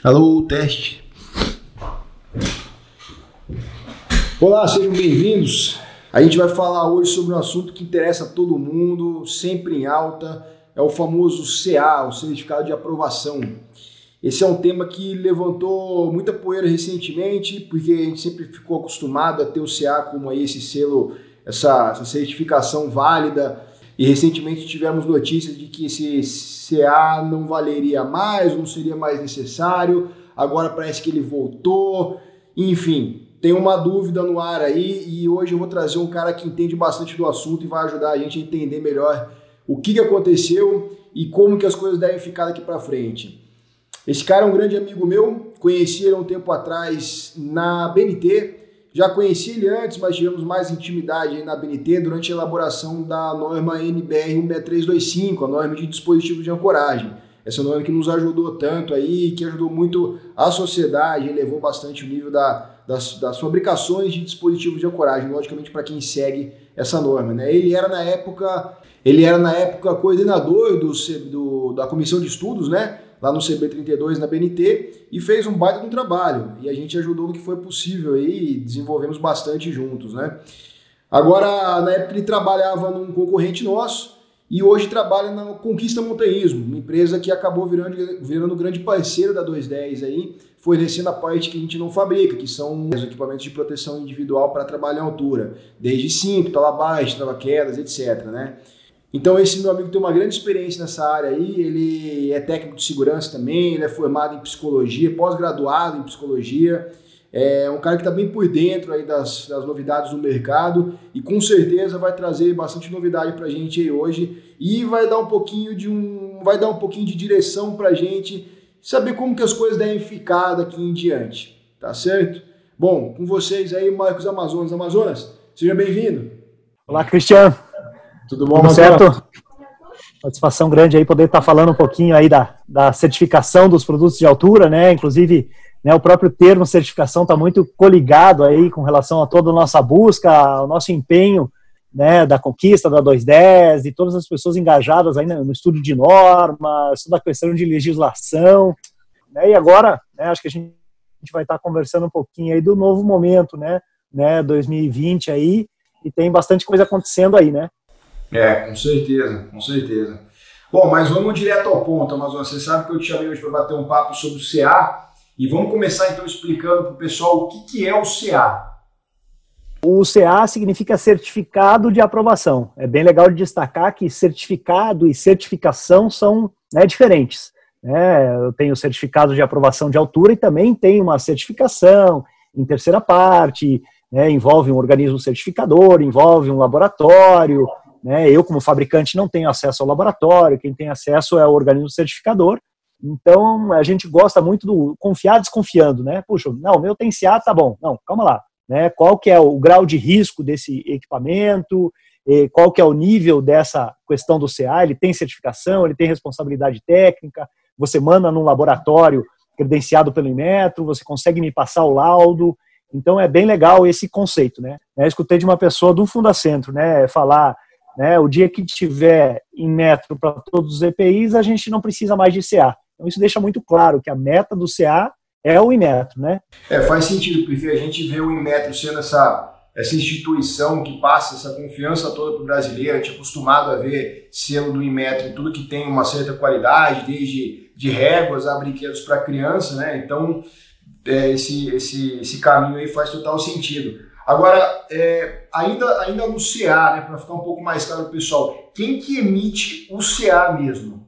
Alô, teste. Olá, sejam bem-vindos. A gente vai falar hoje sobre um assunto que interessa a todo mundo, sempre em alta, é o famoso CA, o Certificado de Aprovação. Esse é um tema que levantou muita poeira recentemente, porque a gente sempre ficou acostumado a ter o CA como aí esse selo, essa certificação válida, e recentemente tivemos notícias de que esse CA não valeria mais, não seria mais necessário, agora parece que ele voltou, enfim, tem uma dúvida no ar aí e hoje eu vou trazer um cara que entende bastante do assunto e vai ajudar a gente a entender melhor o que aconteceu e como que as coisas devem ficar daqui para frente. Esse cara é um grande amigo meu, conheci ele há um tempo atrás na BNT, já conheci ele antes, mas tivemos mais intimidade aí na BNT durante a elaboração da norma NBR 16325, a norma de dispositivos de ancoragem. Essa norma que nos ajudou tanto aí, que ajudou muito a sociedade, elevou bastante o nível das fabricações de dispositivos de ancoragem, logicamente para quem segue essa norma, né? Ele era na época coordenador da comissão de estudos, né? Lá no CB32 na BNT, e fez um baita de um trabalho, e a gente ajudou no que foi possível aí, e desenvolvemos bastante juntos, né? Agora, na época ele trabalhava num concorrente nosso, e hoje trabalha na Conquista Montanhismo, uma empresa que acabou virando grande parceira da 210 aí, fornecendo a parte que a gente não fabrica, que são os equipamentos de proteção individual para trabalho em altura, desde cinto, trava-baixo, trava-quedas, etc, né? Então esse meu amigo tem uma grande experiência nessa área aí, ele é técnico de segurança também, ele é formado em psicologia, pós-graduado em psicologia, é um cara que está bem por dentro aí das novidades do mercado e com certeza vai trazer bastante novidade para a gente aí hoje e vai dar um pouquinho de direção para a gente saber como que as coisas devem ficar daqui em diante, tá certo? Bom, com vocês aí, Marcos Amazonas, seja bem-vindo. Olá, Cristiano. Tudo bom, certo? Satisfação grande aí poder estar falando um pouquinho aí da certificação dos produtos de altura, né? Inclusive, né, o próprio termo certificação está muito coligado aí com relação a toda a nossa busca, ao nosso empenho, né, da conquista da 210 e todas as pessoas engajadas aí no estudo de normas, toda a questão de legislação, né? E agora, né, acho que a gente vai estar conversando um pouquinho aí do novo momento, né, 2020 aí, e tem bastante coisa acontecendo aí, né? Com certeza, com certeza. Bom, mas vamos direto ao ponto, Amazonas. Você sabe que eu te chamei hoje para bater um papo sobre o CA e vamos começar então explicando para o pessoal o que é o CA. O CA significa certificado de aprovação. É bem legal de destacar que certificado e certificação são, né, diferentes. Eu tenho certificado de aprovação de altura e também tenho uma certificação em terceira parte, né, envolve um organismo certificador, envolve um laboratório. Eu, como fabricante, não tenho acesso ao laboratório, quem tem acesso é o organismo certificador, então a gente gosta muito do confiar desconfiando, né? Puxa, não, o meu tem CA, tá bom, não, calma lá, né? Qual que é o grau de risco desse equipamento, qual que é o nível dessa questão do CA, ele tem certificação, ele tem responsabilidade técnica, você manda num laboratório credenciado pelo Inmetro, você consegue me passar o laudo, então é bem legal esse conceito, né? Eu escutei de uma pessoa do Fundacentro, né, falar, né, o dia que tiver Inmetro para todos os EPIs, a gente não precisa mais de CA. Então isso deixa muito claro que a meta do CA é o Inmetro, né? Faz sentido, porque a gente vê o Inmetro sendo essa instituição que passa essa confiança toda para o brasileiro, a gente é acostumado a ver selo do Inmetro tudo que tem uma certa qualidade, desde de réguas a brinquedos para criança, né? Então esse caminho aí faz total sentido. Agora, ainda no CA, né, para ficar um pouco mais claro para o pessoal, quem que emite o CA mesmo?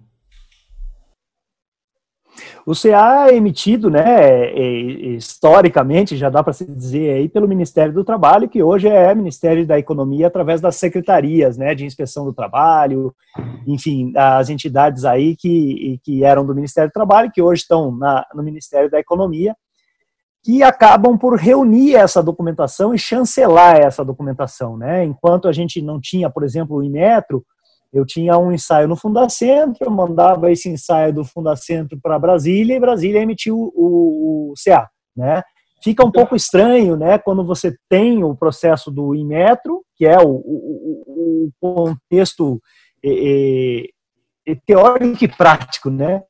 O CA é emitido, né, historicamente, já dá para se dizer aí, pelo Ministério do Trabalho, que hoje é Ministério da Economia, através das secretarias, né, de inspeção do trabalho, enfim, as entidades aí que eram do Ministério do Trabalho, que hoje estão no Ministério da Economia, que acabam por reunir essa documentação e chancelar essa documentação, né? Enquanto a gente não tinha, por exemplo, o Inmetro, eu tinha um ensaio no Fundacentro, eu mandava esse ensaio do Fundacentro para Brasília e Brasília emitiu o CA, né? Fica um pouco estranho, né, quando você tem o processo do Inmetro, que é o contexto teórico e prático, né?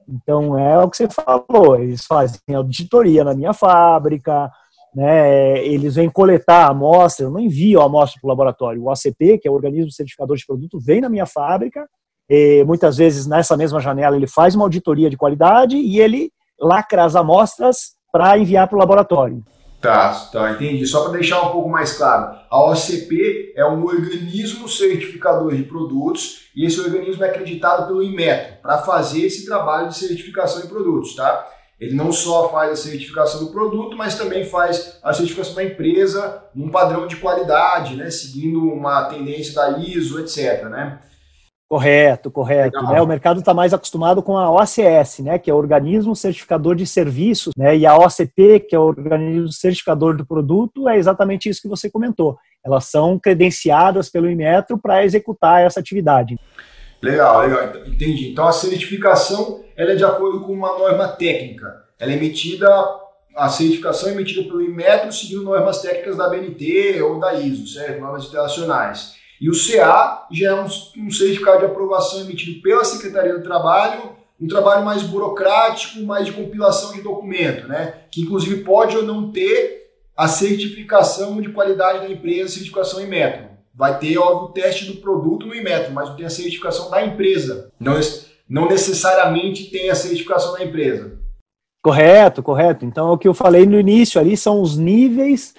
Então, é o que você falou, eles fazem auditoria na minha fábrica, né, eles vêm coletar a amostra, eu não envio a amostra para o laboratório, o ACP, que é o Organismo Certificador de Produto, vem na minha fábrica, e muitas vezes nessa mesma janela ele faz uma auditoria de qualidade e ele lacra as amostras para enviar para o laboratório. Tá, entendi. Só para deixar um pouco mais claro, a OCP é um organismo certificador de produtos e esse organismo é acreditado pelo Inmetro para fazer esse trabalho de certificação de produtos, tá? Ele não só faz a certificação do produto, mas também faz a certificação da empresa num padrão de qualidade, né? Seguindo uma tendência da ISO, etc, né? Correto. Né? O mercado está mais acostumado com a OCS, né, que é o Organismo Certificador de Serviços, né, e a OCP, que é o Organismo Certificador do Produto, é exatamente isso que você comentou. Elas são credenciadas pelo Inmetro para executar essa atividade. Legal, entendi. Então a certificação ela é de acordo com uma norma técnica. Ela é emitida, a certificação é emitida pelo Inmetro seguindo normas técnicas da ABNT ou da ISO, certo? Normas internacionais. E o CA já é um certificado de aprovação emitido pela Secretaria do Trabalho, um trabalho mais burocrático, mais de compilação de documento, né? Que inclusive pode ou não ter a certificação de qualidade da empresa, certificação Inmetro. Vai ter, óbvio, o teste do produto no Inmetro, mas não tem a certificação da empresa. Não necessariamente tem a certificação da empresa. Correto. Então, o que eu falei no início ali são os níveis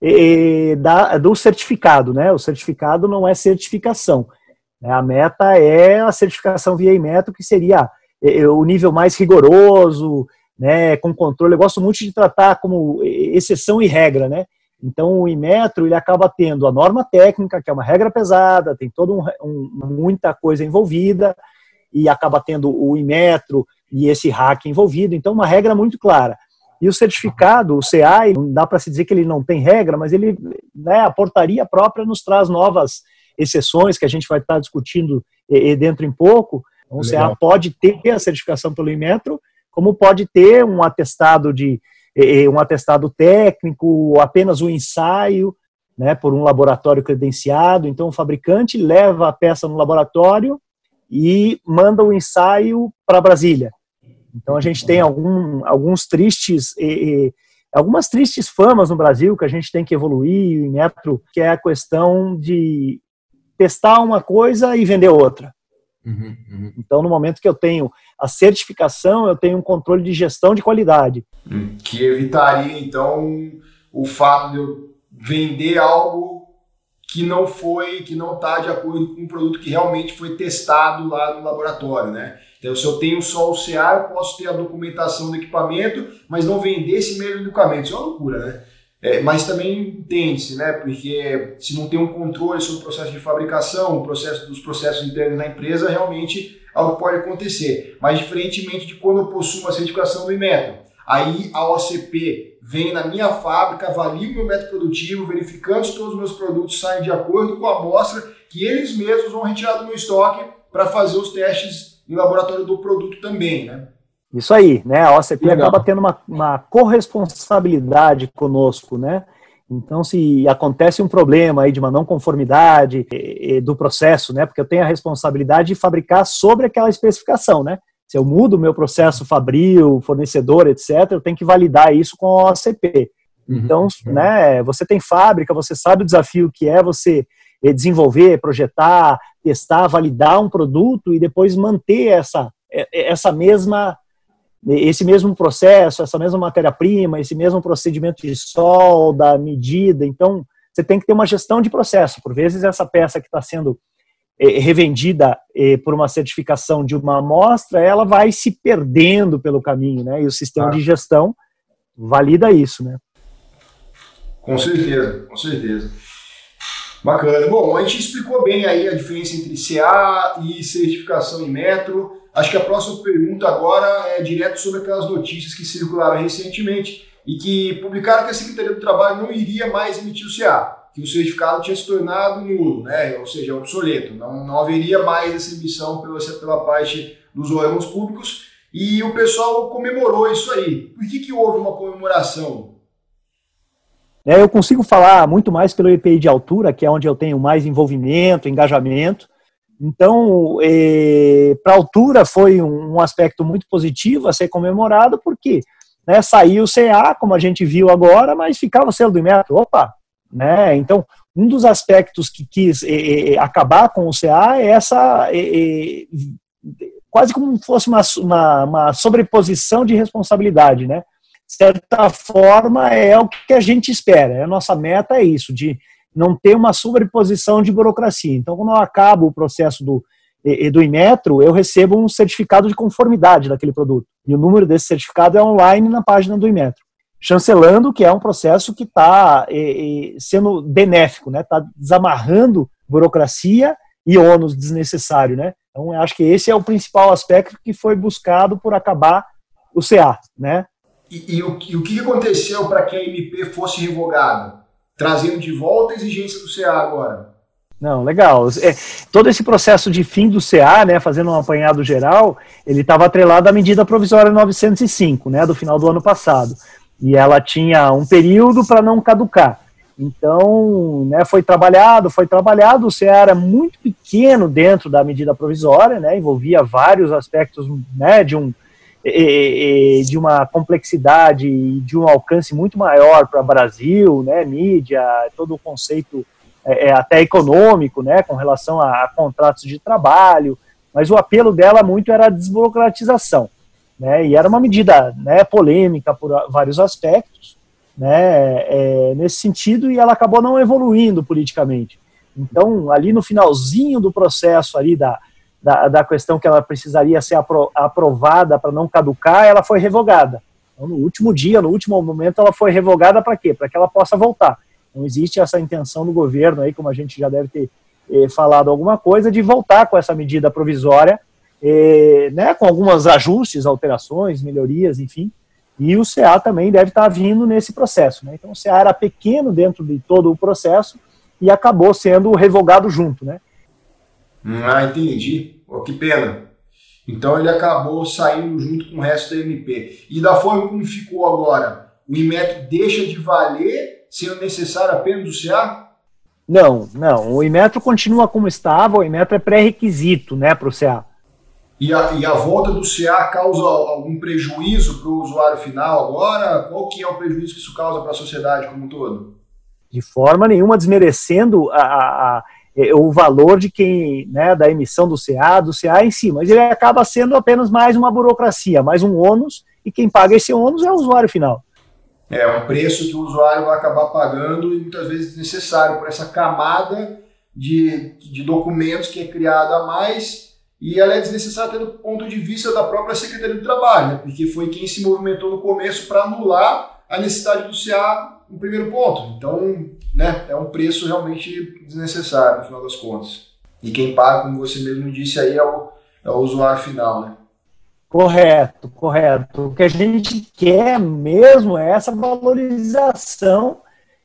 do certificado, né? O certificado não é certificação. A meta é a certificação via Inmetro, que seria o nível mais rigoroso, né? Com controle. Eu gosto muito de tratar como exceção e regra, né? Então, o Inmetro ele acaba tendo a norma técnica, que é uma regra pesada, tem toda muita coisa envolvida, e acaba tendo o Inmetro e esse RAC envolvido. Então, uma regra muito clara. E o certificado, o CA, não dá para se dizer que ele não tem regra, mas ele, né, a portaria própria nos traz novas exceções que a gente vai estar discutindo dentro em pouco. Então, o CA pode ter a certificação pelo Inmetro, como pode ter um atestado técnico, apenas um ensaio, né, por um laboratório credenciado. Então, o fabricante leva a peça no laboratório e manda o ensaio para Brasília. Então, a gente tem algumas tristes famas no Brasil que a gente tem que evoluir, o Inmetro, que é a questão de testar uma coisa e vender outra. Então, no momento que eu tenho a certificação, eu tenho um controle de gestão de qualidade. Que evitaria, então, o fato de eu vender algo que não está de acordo com o produto que realmente foi testado lá no laboratório, né? Então, se eu tenho só o CA, eu posso ter a documentação do equipamento, mas não vender esse mesmo equipamento. Isso é uma loucura, né? Mas também entende-se, né? Porque se não tem um controle sobre o processo de fabricação, dos processos internos da empresa, realmente algo pode acontecer. Mas diferentemente de quando eu possuo uma certificação do Inmetro, aí a OCP vem na minha fábrica, avalia o meu método produtivo, verificando se todos os meus produtos saem de acordo com a amostra que eles mesmos vão retirar do meu estoque para fazer os testes em laboratório do produto também, né? Isso aí, né? A OCP acaba tendo uma corresponsabilidade conosco, né? Então, se acontece um problema aí de uma não conformidade do processo, né? Porque eu tenho a responsabilidade de fabricar sobre aquela especificação, né? Se eu mudo o meu processo fabril, fornecedor, etc., eu tenho que validar isso com a OCP. Então, né? Você tem fábrica, você sabe o desafio que é você desenvolver, projetar, testar, validar um produto e depois manter esse mesmo processo, essa mesma matéria-prima, esse mesmo procedimento de solda, medida. Então, você tem que ter uma gestão de processo. Por vezes, essa peça que está sendo revendida por uma certificação de uma amostra, ela vai se perdendo pelo caminho, né? E o sistema de gestão valida isso, né? Com certeza. Bacana. Bom, a gente explicou bem aí a diferença entre CA e certificação Inmetro. Acho que a próxima pergunta agora é direto sobre aquelas notícias que circularam recentemente e que publicaram que a Secretaria do Trabalho não iria mais emitir o CA, que o certificado tinha se tornado nulo, né? Ou seja, obsoleto. Não haveria mais essa emissão pela parte dos órgãos públicos e o pessoal comemorou isso aí. Por que houve uma comemoração? Eu consigo falar muito mais pelo EPI de altura, que é onde eu tenho mais envolvimento, engajamento, Então, para a altura foi um aspecto muito positivo a ser comemorado, porque, né, saiu o CA, como a gente viu agora, mas ficava o selo do Inmetro. Opa! Né? Então, um dos aspectos que quis acabar com o CA é essa, quase como fosse uma sobreposição de responsabilidade, né? De certa forma, é o que a gente espera. A nossa meta é isso, de não ter uma sobreposição de burocracia. Então, quando eu acabo o processo do Inmetro, eu recebo um certificado de conformidade daquele produto. E o número desse certificado é online na página do Inmetro. Chancelando que é um processo que está sendo benéfico, né? Está desamarrando burocracia e ônus desnecessário, né? Então, eu acho que esse é o principal aspecto que foi buscado por acabar o CA, né? E o que aconteceu para que a MP fosse revogada? Trazendo de volta a exigência do CA agora. Não, legal. Todo esse processo de fim do CA, né, fazendo um apanhado geral, ele estava atrelado à medida provisória 905, né, do final do ano passado. E ela tinha um período para não caducar. Então, né, foi trabalhado, o CA era muito pequeno dentro da medida provisória, né, envolvia vários aspectos, né, de uma complexidade e de um alcance muito maior para o Brasil, né, mídia, todo o conceito até econômico, né, com relação a contratos de trabalho, mas o apelo dela muito era a desburocratização, né, e era uma medida, né, polêmica por vários aspectos, né, nesse sentido, e ela acabou não evoluindo politicamente. Então, ali no finalzinho do processo ali da questão que ela precisaria ser aprovada para não caducar, ela foi revogada. Então, no último dia, no último momento, ela foi revogada para quê? Para que ela possa voltar. Não existe essa intenção do governo, aí, como a gente já deve ter falado alguma coisa, de voltar com essa medida provisória, né, com alguns ajustes, alterações, melhorias, enfim, e o CA também deve estar vindo nesse processo, né? Então o CA era pequeno dentro de todo o processo e acabou sendo revogado junto, né? Entendi. Oh, que pena. Então ele acabou saindo junto com o resto da MP. E da forma como ficou agora, o Inmetro deixa de valer, sendo necessário apenas o CA? Não. O Inmetro continua como estava, o Inmetro é pré-requisito, né, para o CA. E a volta do CA causa algum prejuízo para o usuário final agora? Qual que é o prejuízo que isso causa para a sociedade como um todo? De forma nenhuma desmerecendo o valor de quem, né, da emissão do CA em si, mas ele acaba sendo apenas mais uma burocracia, mais um ônus, e quem paga esse ônus é o usuário final. É um preço que o usuário vai acabar pagando e muitas vezes desnecessário por essa camada de documentos que é criada a mais, e ela é desnecessária até do ponto de vista da própria Secretaria do Trabalho, né, porque foi quem se movimentou no começo para anular a necessidade do CA no primeiro ponto. Então, né, é um preço realmente desnecessário, no final das contas. E quem paga, como você mesmo disse aí, é o usuário final, né? Correto. O que a gente quer mesmo é essa valorização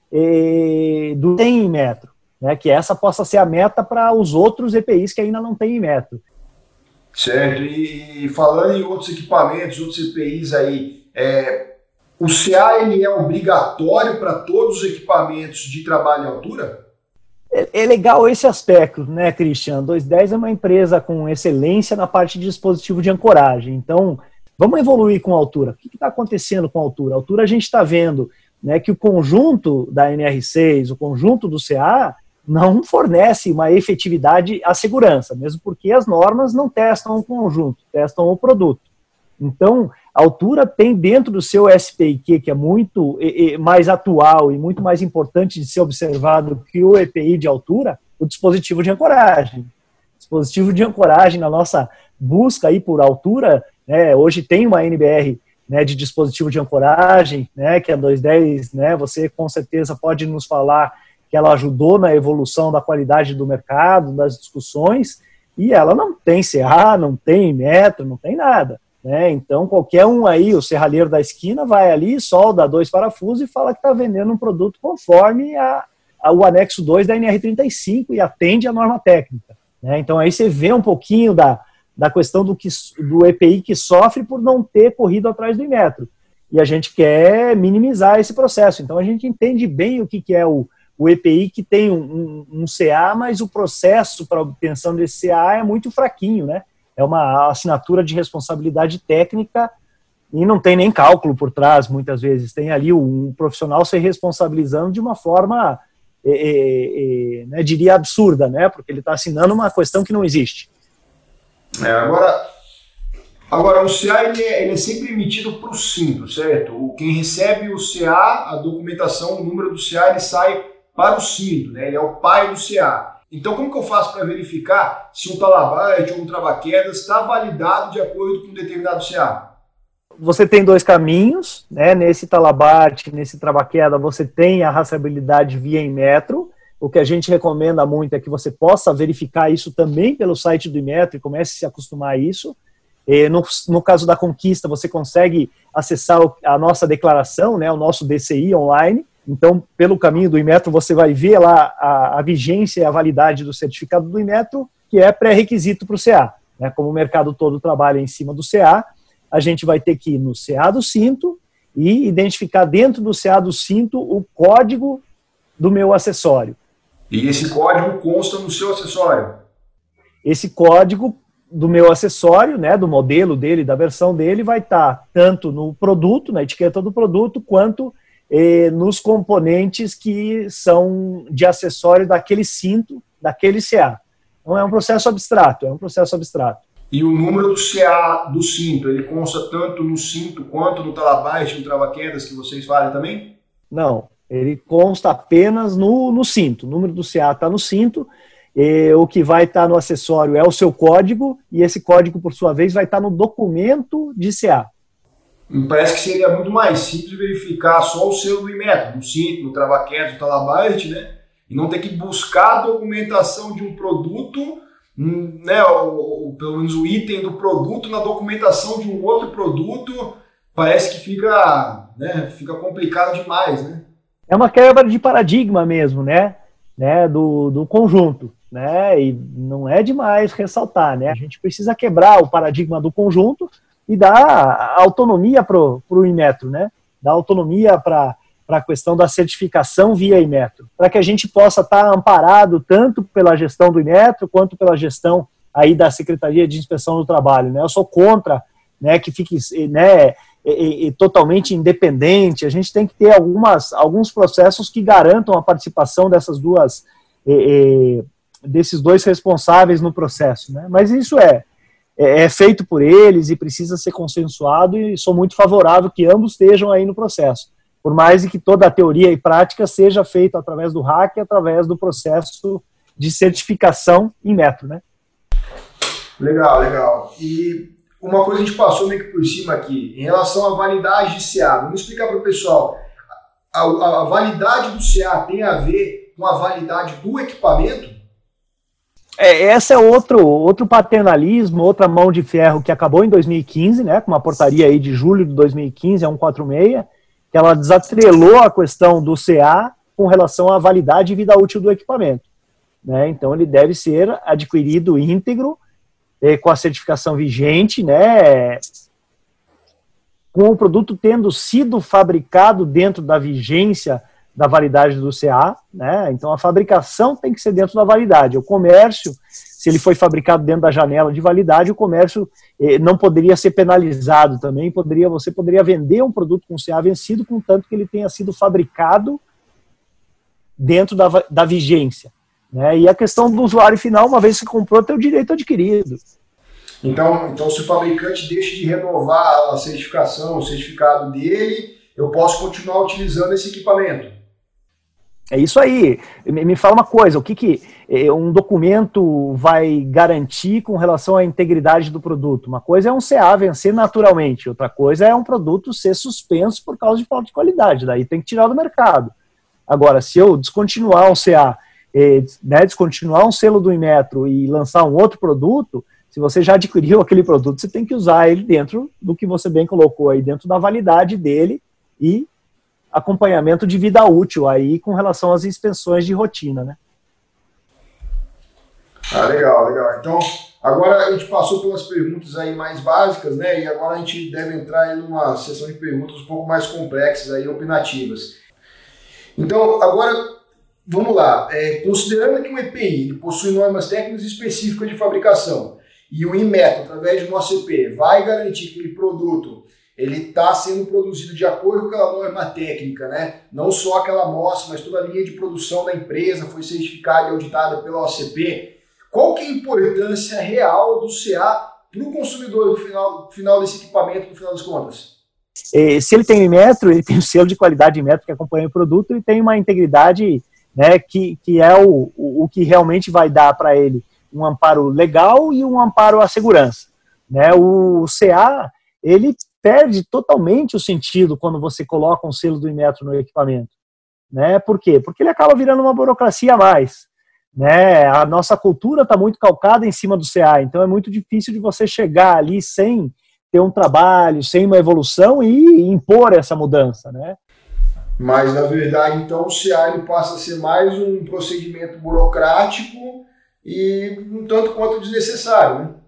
do tem em metro, né, que essa possa ser a meta para os outros EPIs que ainda não têm em metro. Certo. E falando em outros equipamentos, outros EPIs aí, o CA ele é obrigatório para todos os equipamentos de trabalho em altura? É legal esse aspecto, né, Christian? 210 é uma empresa com excelência na parte de dispositivo de ancoragem. Então, vamos evoluir com a altura. O que está acontecendo com a altura? A altura a gente está vendo, né, que o conjunto da NR6, o conjunto do CA, não fornece uma efetividade à segurança, mesmo porque as normas não testam o conjunto, testam o produto. Então, a altura tem dentro do seu SPIQ, que é muito mais atual e muito mais importante de ser observado que o EPI de altura, o dispositivo de ancoragem. Dispositivo de ancoragem, na nossa busca aí por altura, né, hoje tem uma NBR, né, de dispositivo de ancoragem, né, que é a 210, né, você com certeza pode nos falar que ela ajudou na evolução da qualidade do mercado, das discussões, e ela não tem CA, não tem metro, não tem nada. Né? Então, qualquer um aí, o serralheiro da esquina, vai ali, solda 2 parafusos e fala que está vendendo um produto conforme o anexo 2 da NR35 e atende a norma técnica. Né? Então, aí você vê um pouquinho da questão do EPI que sofre por não ter corrido atrás do Inmetro. E a gente quer minimizar esse processo. Então, a gente entende bem o que é o o EPI que tem um CA, mas o processo para obtenção desse CA é muito fraquinho, né? É uma assinatura de responsabilidade técnica e não tem nem cálculo por trás, muitas vezes. Tem ali um profissional se responsabilizando de uma forma, né, diria absurda, né? Porque ele está assinando uma questão que não existe. Agora, o CA ele é sempre emitido para o Sinto, certo? Quem recebe o CA, a documentação, o número do CA, ele sai para o Sinto, né? Ele é o pai do CA. Então, como que eu faço para verificar se um talabyte ou um trava-quedas está validado de acordo com um determinado CA? Você tem dois caminhos, né? Nesse talabyte, nesse trava-queda, você tem a rastreabilidade via Inmetro. O que a gente recomenda muito é que você possa verificar isso também pelo site do Inmetro e comece a se acostumar a isso. No caso da Conquista, você consegue acessar a nossa declaração, né, o nosso DCI online. Então, pelo caminho do Inmetro, você vai ver lá a vigência e a validade do certificado do Inmetro, que é pré-requisito para o CA. Né? Como o mercado todo trabalha em cima do CA, a gente vai ter que ir no CA do Sinto e identificar dentro do CA do Sinto o código do meu acessório. E esse código consta no seu acessório? Esse código do meu acessório, né, do modelo dele, da versão dele, vai estar tanto no produto, na etiqueta do produto, quanto nos componentes que são de acessório daquele cinto, daquele CA. Então é um processo abstrato, E o número do CA do cinto, ele consta tanto no cinto quanto no talabyte, no trava-quedas que vocês fazem também? Não, ele consta apenas no cinto. O número do CA está no cinto, o que vai estar no acessório é o seu código, e esse código, por sua vez, vai estar no documento de CA. Me parece que seria muito mais simples verificar só o selo do Inmetro, no cinto, no trava-quedas, no talabyte, né? E não ter que buscar a documentação de um produto, né, ou pelo menos o item do produto na documentação de um outro produto. Parece que fica complicado demais, né? É uma quebra de paradigma mesmo, né, do conjunto, né, e não é demais ressaltar, né, a gente precisa quebrar o paradigma do conjunto e dar autonomia para o Inmetro, né, dar autonomia para a questão da certificação via Inmetro, para que a gente possa estar amparado tanto pela gestão do Inmetro quanto pela gestão aí da Secretaria de Inspeção do Trabalho, né, eu sou contra, né, que fique, né, totalmente independente. A gente tem que ter alguns processos que garantam a participação desses dois responsáveis no processo, né? Mas isso é feito por eles e precisa ser consensuado, e sou muito favorável que ambos estejam aí no processo, por mais que toda a teoria e prática seja feita através do hack, através do processo de certificação Inmetro, né? Legal. E uma coisa a gente passou meio que por cima aqui, em relação à validade de CA. Vamos explicar para o pessoal. A validade do CA tem a ver com a validade do equipamento? Essa é outro paternalismo, outra mão de ferro que acabou em 2015, né, com uma portaria aí de julho de 2015, a 146, que ela desatrelou a questão do CA com relação à validade e vida útil do equipamento. Né? Então ele deve ser adquirido íntegro, com a certificação vigente, né, com o produto tendo sido fabricado dentro da vigência da validade do CA, né, então a fabricação tem que ser dentro da validade. O comércio, se ele foi fabricado dentro da janela de validade, o comércio não poderia ser penalizado também, você poderia vender um produto com CA vencido, contanto que ele tenha sido fabricado dentro da vigência. Né? E a questão do usuário final, uma vez que comprou, tem o direito adquirido. Então, se o fabricante deixa de renovar a certificação, o certificado dele, eu posso continuar utilizando esse equipamento? É isso aí. Me fala uma coisa, o que um documento vai garantir com relação à integridade do produto? Uma coisa é um CA vencer naturalmente, outra coisa é um produto ser suspenso por causa de falta de qualidade, daí tem que tirar do mercado. Agora, se eu descontinuar um CA, descontinuar um selo do Inmetro e lançar um outro produto, se você já adquiriu aquele produto, você tem que usar ele dentro do que você bem colocou aí, dentro da validade dele e acompanhamento de vida útil aí com relação às inspeções de rotina, né? Legal. Então, agora a gente passou pelas perguntas aí mais básicas, né? E agora a gente deve entrar em uma sessão de perguntas um pouco mais complexas aí, opinativas. Então, agora, vamos lá, considerando que o EPI ele possui normas técnicas específicas de fabricação e o Inmetro, através de um OCP, vai garantir que aquele produto ele está sendo produzido de acordo com aquela norma técnica, né? Não só aquela amostra, mas toda a linha de produção da empresa foi certificada e auditada pela OCP. Qual que é a importância real do CA para o consumidor no final desse equipamento, no final das contas? Se ele tem o Inmetro, ele tem o selo de qualidade Inmetro que acompanha o produto e tem uma integridade, né, que é o que realmente vai dar para ele um amparo legal e um amparo à segurança. Né? O CA, ele perde totalmente o sentido quando você coloca um selo do Inmetro no equipamento. Né? Por quê? Porque ele acaba virando uma burocracia a mais. Né? A nossa cultura está muito calcada em cima do CA, então é muito difícil de você chegar ali sem ter um trabalho, sem uma evolução e impor essa mudança. Né? Mas, na verdade, então, o CA ele passa a ser mais um procedimento burocrático e um tanto quanto desnecessário, né?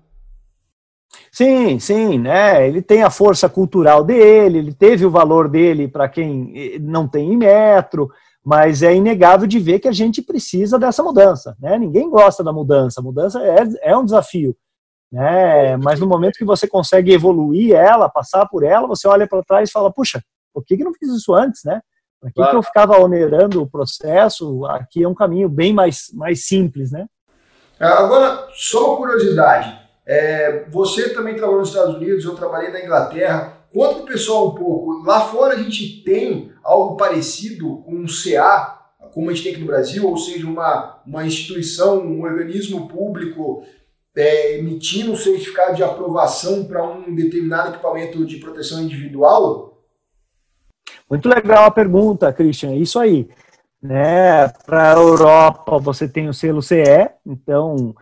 Sim, né? Ele tem a força cultural dele, ele teve o valor dele para quem não tem Inmetro, mas é inegável de ver que a gente precisa dessa mudança, né? Ninguém gosta da mudança, a mudança é um desafio, né? Mas no momento que você consegue evoluir ela, passar por ela, você olha para trás e fala, puxa, por que não fiz isso antes, né? Por que eu ficava onerando o processo? Aqui é um caminho bem mais simples, né? Agora, só uma curiosidade. Você também trabalhou nos Estados Unidos, eu trabalhei na Inglaterra. Conta para o pessoal um pouco. Lá fora a gente tem algo parecido com um CA, como a gente tem aqui no Brasil, ou seja, uma instituição, um organismo público emitindo um certificado de aprovação para um determinado equipamento de proteção individual? Muito legal a pergunta, Christian. Isso aí. Né? Para a Europa você tem o selo CE, então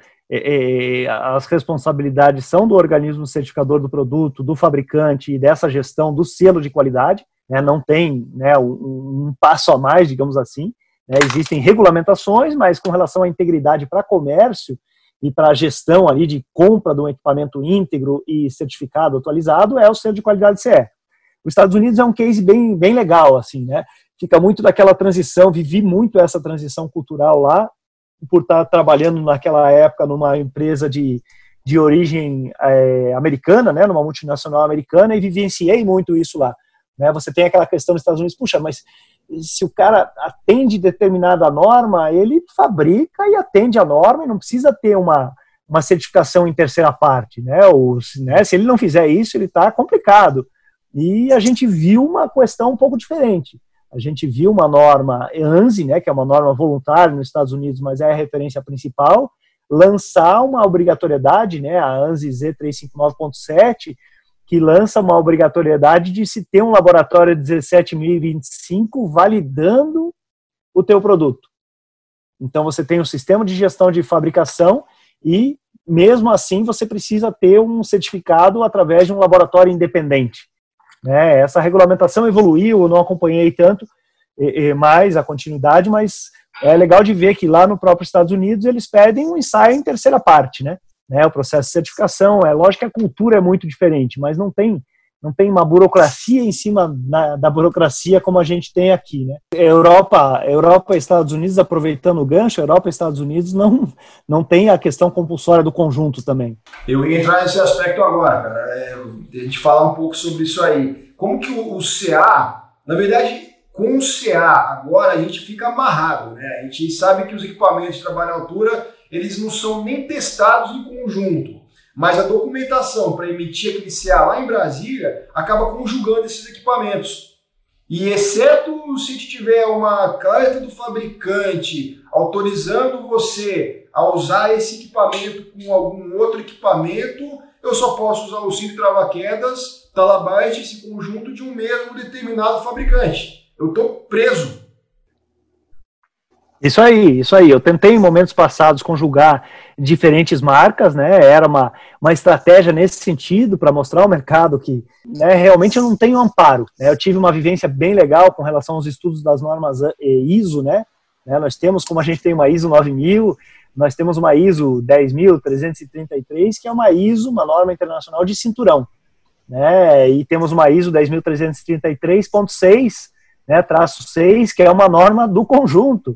as responsabilidades são do organismo certificador do produto, do fabricante e dessa gestão do selo de qualidade, né? Não tem, né, um passo a mais, digamos assim, né? Existem regulamentações, mas com relação à integridade para comércio e para a gestão ali de compra de um equipamento íntegro e certificado atualizado é o selo de qualidade CE. Os Estados Unidos é um case bem legal, assim, né? Fica muito daquela transição, vivi muito essa transição cultural lá, por estar trabalhando naquela época numa empresa de origem americana, né, numa multinacional americana, e vivenciei muito isso lá. Né? Você tem aquela questão dos Estados Unidos, puxa, mas se o cara atende determinada norma, ele fabrica e atende a norma e não precisa ter uma certificação em terceira parte. Né? Né, se ele não fizer isso, ele está complicado. E a gente viu uma questão um pouco diferente. A gente viu uma norma ANSI, né, que é uma norma voluntária nos Estados Unidos, mas é a referência principal, lançar uma obrigatoriedade, né, a ANSI Z359.7, que lança uma obrigatoriedade de se ter um laboratório 17025 validando o teu produto. Então você tem um sistema de gestão de fabricação e, mesmo assim, você precisa ter um certificado através de um laboratório independente. Né, essa regulamentação evoluiu, eu não acompanhei tanto mais a continuidade, mas é legal de ver que lá no próprio Estados Unidos eles pedem um ensaio em terceira parte, né? O processo de certificação, lógico que a cultura é muito diferente, mas não tem uma burocracia em cima da burocracia como a gente tem aqui, né? Europa e Estados Unidos, aproveitando o gancho, Europa e Estados Unidos não tem a questão compulsória do conjunto também. Eu ia entrar nesse aspecto agora, cara. A gente falar um pouco sobre isso aí. Como que o CA, na verdade, com o CA agora a gente fica amarrado, né? A gente sabe que os equipamentos de trabalho à altura, eles não são nem testados em conjunto. Mas a documentação para emitir aquele CA lá em Brasília acaba conjugando esses equipamentos. E exceto se tiver uma carta do fabricante autorizando você a usar esse equipamento com algum outro equipamento, eu só posso usar o cinto trava-quedas, Talabyte, esse conjunto de um mesmo determinado fabricante. Eu estou preso. Isso aí. Eu tentei em momentos passados conjugar diferentes marcas, né? Era uma estratégia nesse sentido para mostrar ao mercado que, né, realmente eu não tenho amparo. Né? Eu tive uma vivência bem legal com relação aos estudos das normas ISO, né? Nós temos, como a gente tem uma ISO 9000, nós temos uma ISO 10.333, que é uma ISO, uma norma internacional de cinturão. Né? E temos uma ISO 10.333.6, né, traço 6, que é uma norma do conjunto.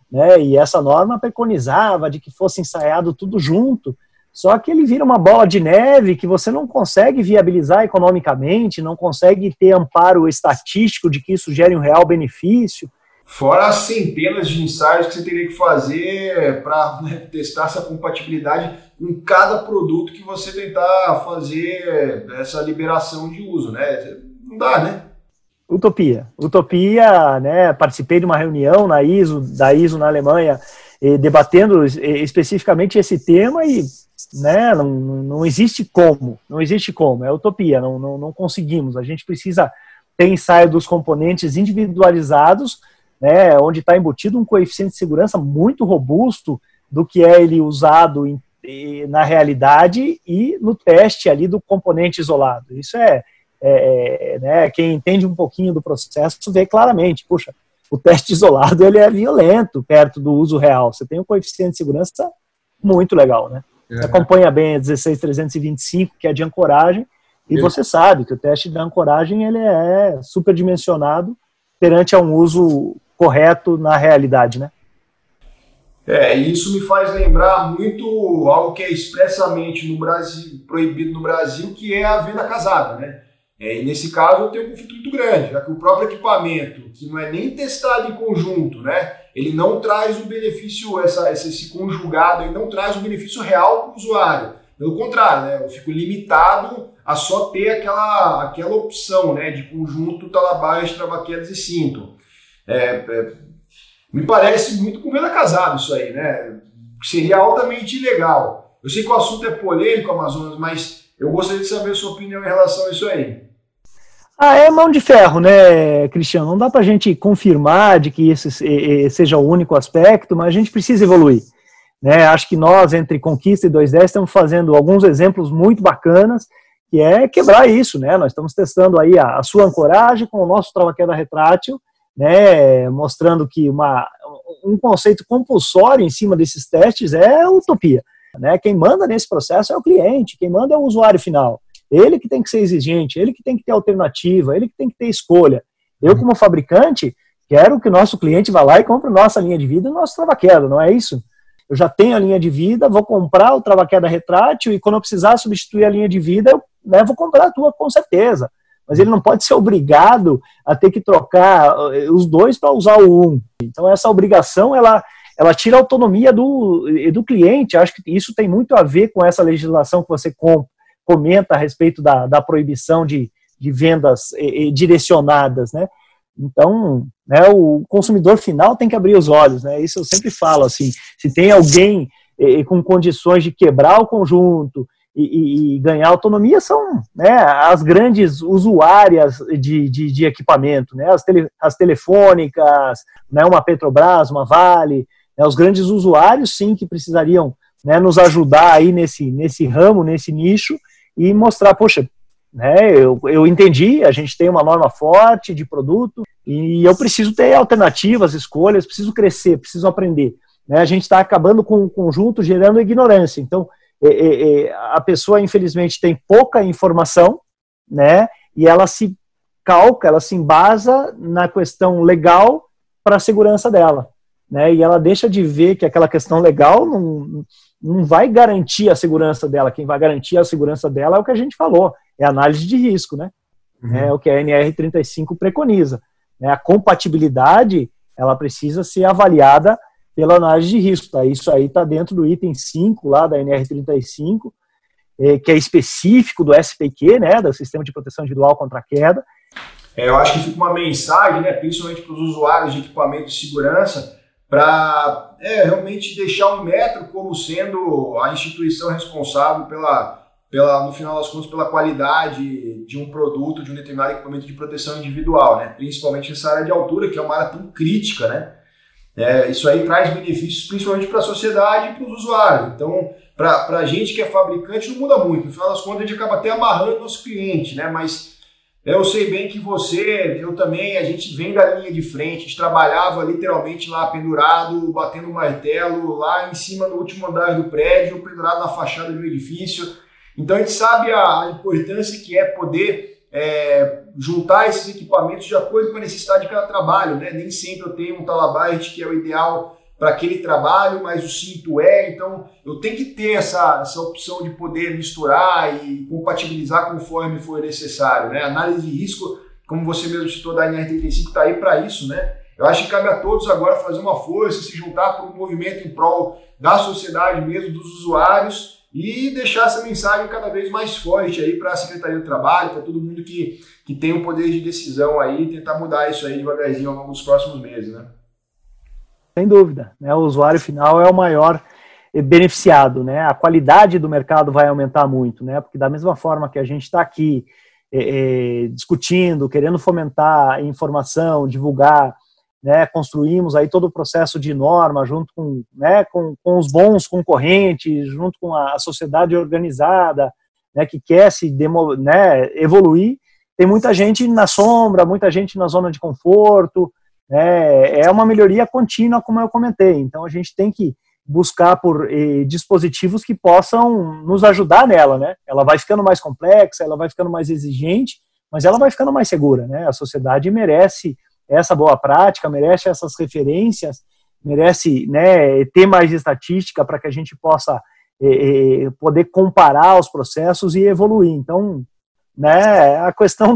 né? E essa norma preconizava de que fosse ensaiado tudo junto, só que ele vira uma bola de neve que você não consegue viabilizar economicamente, não consegue ter amparo estatístico de que isso gere um real benefício. Fora as centenas de ensaios que você teria que fazer para, né, testar essa compatibilidade com cada produto que você tentar fazer essa liberação de uso, né? Não dá, né? Utopia, né? Participei de uma reunião da ISO na Alemanha, debatendo especificamente esse tema e, né, não existe como, é utopia, não conseguimos. A gente precisa ter ensaio dos componentes individualizados, né, onde está embutido um coeficiente de segurança muito robusto do que é ele usado na realidade e no teste ali do componente isolado. Isso né, quem entende um pouquinho do processo vê claramente, puxa, o teste isolado ele é violento perto do uso real. Você tem um coeficiente de segurança muito legal, né? Você acompanha bem a 16325, que é de ancoragem, e você sabe que o teste de ancoragem ele é superdimensionado perante a um uso correto na realidade, né? Isso me faz lembrar muito algo que é expressamente no Brasil, proibido no Brasil, que é a venda casada, né? E nesse caso eu tenho um conflito muito grande, já que o próprio equipamento, que não é nem testado em conjunto, né? Ele não traz o benefício, esse conjugado, ele não traz o benefício real para o usuário. Pelo contrário, né? Eu fico limitado a só ter aquela opção, né, de conjunto talabaias, travaquedas e cinto. Me parece muito com venda casada isso aí, né? Seria altamente ilegal. Eu sei que o assunto é polêmico, Amazonas, mas eu gostaria de saber a sua opinião em relação a isso aí. É mão de ferro, né, Cristiano? Não dá para a gente confirmar de que esse seja o único aspecto, mas a gente precisa evoluir, né? Acho que nós, entre Conquista e 210, estamos fazendo alguns exemplos muito bacanas, que é quebrar isso, né? Nós estamos testando aí a sua ancoragem com o nosso trava-queda retrátil, né? Mostrando que um conceito compulsório em cima desses testes é utopia, né? Quem manda nesse processo é o cliente, quem manda é o usuário final. Ele que tem que ser exigente, ele que tem que ter alternativa, ele que tem que ter escolha. Eu, como fabricante, quero que o nosso cliente vá lá e compre nossa linha de vida e nosso trava-queda, não é isso? Eu já tenho a linha de vida, vou comprar o trava-queda retrátil e quando eu precisar substituir a linha de vida, eu, né, vou comprar a tua com certeza. Mas ele não pode ser obrigado a ter que trocar os dois para usar o um. Então essa obrigação, ela tira a autonomia do cliente. Acho que isso tem muito a ver com essa legislação que você comenta a respeito da proibição de vendas direcionadas, né? Então, né, o consumidor final tem que abrir os olhos, né? Isso eu sempre falo, assim, se tem alguém com condições de quebrar o conjunto e ganhar autonomia, são, né, as grandes usuárias de equipamento, né? As telefônicas, né, uma Petrobras, uma Vale, né, os grandes usuários, sim, que precisariam, né, nos ajudar aí nesse ramo, nesse nicho, e mostrar, poxa, né, eu entendi, a gente tem uma norma forte de produto e eu preciso ter alternativas, escolhas, preciso crescer, preciso aprender. Né, a gente está acabando com o conjunto, gerando ignorância. Então, a pessoa, infelizmente, tem pouca informação, né, e ela se calca, ela se embasa na questão legal para a segurança dela. Né, e ela deixa de ver que aquela questão legal não vai garantir a segurança dela. Quem vai garantir a segurança dela é o que a gente falou, é a análise de risco, né? É o que a NR35 preconiza. A compatibilidade, ela precisa ser avaliada pela análise de risco. Tá? Isso aí está dentro do item 5 lá da NR35, que é específico do SPQ, né, do Sistema de Proteção Individual contra a Queda. Eu acho que fica uma mensagem, né, principalmente para os usuários de equipamento de segurança, para realmente deixar o Inmetro como sendo a instituição responsável no final das contas, pela qualidade de um produto, de um determinado equipamento de proteção individual, né? Principalmente nessa área de altura, que é uma área tão crítica, né? Isso aí traz benefícios principalmente para a sociedade e para os usuários. Então, para a gente que é fabricante, não muda muito. No final das contas, a gente acaba até amarrando o nosso cliente, né? Mas eu sei bem que eu também, a gente vem da linha de frente, a gente trabalhava literalmente lá pendurado, batendo martelo, lá em cima no último andar do prédio, pendurado na fachada do edifício. Então a gente sabe a importância que é poder juntar esses equipamentos de acordo com a necessidade de cada trabalho, né? Nem sempre eu tenho um Talabyte que é o ideal para aquele trabalho, mas o cinto é, então eu tenho que ter essa opção de poder misturar e compatibilizar conforme for necessário, né? Análise de risco, como você mesmo citou, da NR35 está aí para isso, né? Eu acho que cabe a todos agora fazer uma força, se juntar para um movimento em prol da sociedade mesmo, dos usuários, e deixar essa mensagem cada vez mais forte aí para a Secretaria do Trabalho, para todo mundo que tem o poder de decisão aí, tentar mudar isso aí devagarzinho ao longo dos próximos meses, né? Sem dúvida, né? O usuário final é o maior beneficiado, né? A qualidade do mercado vai aumentar muito, né? Porque da mesma forma que a gente está aqui discutindo, querendo fomentar informação, divulgar, né? Construímos aí todo o processo de norma junto com, né? com os bons concorrentes, junto com a sociedade organizada, né? Que quer né? Evoluir. Tem muita gente na sombra, muita gente na zona de conforto. É uma melhoria contínua, como eu comentei. Então a gente tem que buscar por dispositivos que possam nos ajudar nela, né? Ela vai ficando mais complexa, ela vai ficando mais exigente, mas ela vai ficando mais segura, né? A sociedade merece essa boa prática, merece essas referências, merece, né, ter mais estatística para que a gente possa poder comparar os processos e evoluir. Então, né, a questão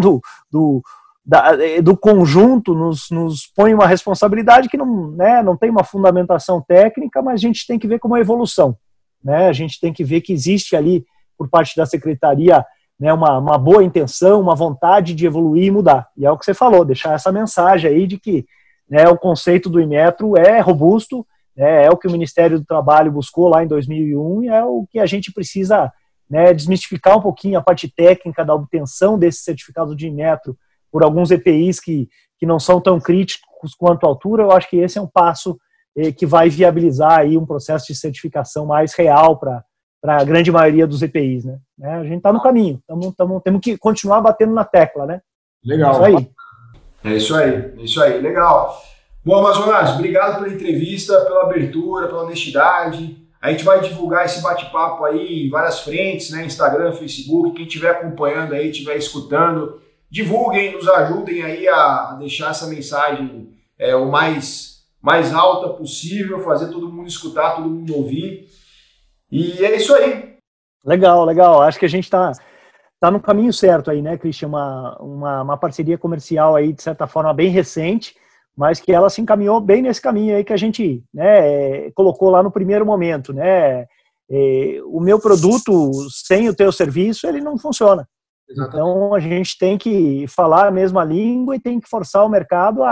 do conjunto nos põe uma responsabilidade que não, né, não tem uma fundamentação técnica, mas a gente tem que ver como uma evolução, né? A gente tem que ver que existe ali, por parte da secretaria, né, uma boa intenção, uma vontade de evoluir e mudar. E é o que você falou, deixar essa mensagem aí de que, né, o conceito do Inmetro é robusto, né, é o que o Ministério do Trabalho buscou lá em 2001 e é o que a gente precisa, né, desmistificar um pouquinho a parte técnica da obtenção desse certificado de Inmetro por alguns EPIs que não são tão críticos quanto a altura. Eu acho que esse é um passo que vai viabilizar aí um processo de certificação mais real para a grande maioria dos EPIs, né? A gente está no caminho, temos que continuar batendo na tecla, né? Legal. Isso aí. É isso aí, legal. Bom, Amazonas, obrigado pela entrevista, pela abertura, pela honestidade. A gente vai divulgar esse bate-papo aí em várias frentes, né? Instagram, Facebook, quem estiver acompanhando aí, estiver escutando, divulguem, nos ajudem aí a deixar essa mensagem o mais alta possível, fazer todo mundo escutar, todo mundo ouvir. E é isso aí. Legal, legal. Acho que a gente está no caminho certo aí, né, Christian? Uma parceria comercial aí, de certa forma, bem recente, mas que ela se encaminhou bem nesse caminho aí que a gente, né, colocou lá no primeiro momento, né? O meu produto, sem o teu serviço, ele não funciona. Exatamente. Então, a gente tem que falar a mesma língua e tem que forçar o mercado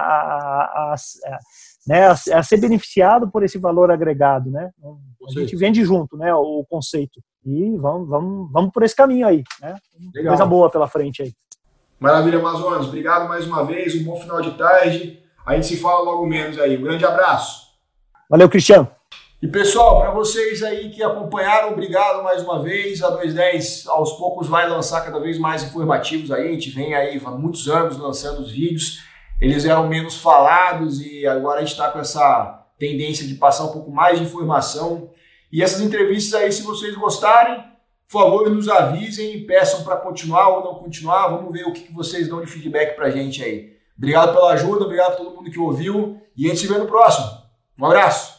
a ser beneficiado por esse valor agregado, né? A gente vende junto, né, o conceito. E vamos por esse caminho aí, né? Legal. Coisa boa pela frente aí. Maravilha, Amazonas. Obrigado mais uma vez. Um bom final de tarde. A gente se fala logo menos aí. Um grande abraço. Valeu, Cristiano. E pessoal, para vocês aí que acompanharam, obrigado mais uma vez. A 210 aos poucos vai lançar cada vez mais informativos aí. A gente vem aí há muitos anos lançando os vídeos. Eles eram menos falados e agora a gente está com essa tendência de passar um pouco mais de informação. E essas entrevistas aí, se vocês gostarem, por favor, nos avisem, peçam para continuar ou não continuar. Vamos ver o que vocês dão de feedback para a gente aí. Obrigado pela ajuda, obrigado a todo mundo que ouviu e a gente se vê no próximo. Um abraço!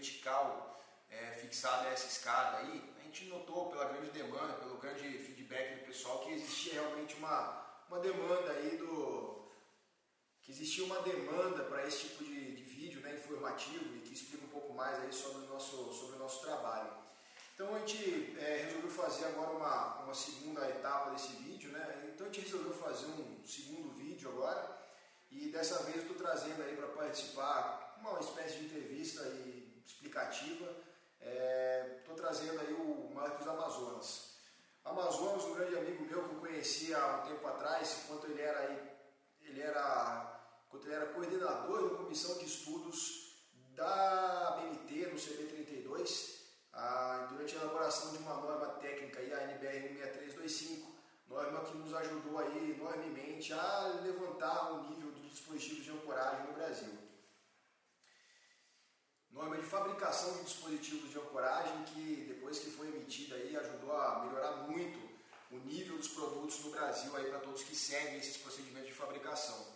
vertical fixada a essa escada aí, a gente notou pela grande demanda, pelo grande feedback do pessoal que existia realmente uma demanda aí que existia uma demanda para esse tipo de vídeo, né, informativo, e que explica um pouco mais aí sobre o nosso trabalho. Então a gente resolveu fazer agora uma segunda etapa desse vídeo, né? Então a gente resolveu fazer um segundo vídeo agora, e dessa vez eu estou trazendo aí para participar uma espécie de entrevista aí explicativa. Estou trazendo aí o Marcos Amazonas. Amazonas, um grande amigo meu que eu conheci há um tempo atrás, enquanto ele era coordenador da comissão de estudos da BNT no CB32, durante a elaboração de uma norma técnica, a NBR 16325, norma que nos ajudou aí enormemente a levantar o nível dos dispositivos de ancoragem no Brasil. Norma de fabricação de dispositivos de ancoragem que, depois que foi emitida, aí, ajudou a melhorar muito o nível dos produtos no Brasil para todos que seguem esses procedimentos de fabricação.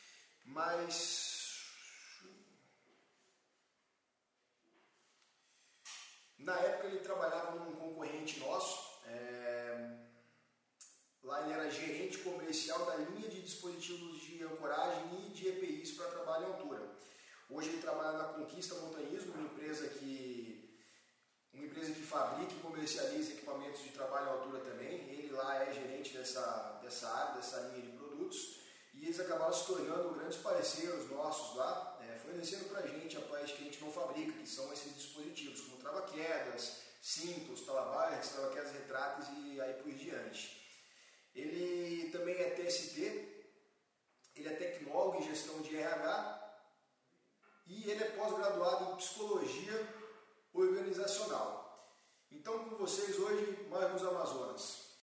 Mas na época ele trabalhava num concorrente nosso, lá ele era gerente comercial da linha de dispositivos de ancoragem e de EPIs para trabalho em altura. Hoje ele trabalha na Conquista Montanhismo, uma empresa que fabrica e comercializa equipamentos de trabalho em altura também. Ele lá é gerente dessa área, dessa linha de produtos, e eles acabaram se tornando grandes parceiros nossos lá, fornecendo para a gente a parte que a gente não fabrica, que são esses dispositivos, como trava-quedas, cintos, talabartes, trava-quedas retráteis e aí por diante. Ele também é TST, ele é tecnólogo em gestão de RH, e ele é pós-graduado em psicologia organizacional. Então, com vocês hoje, Marcos Amazonas.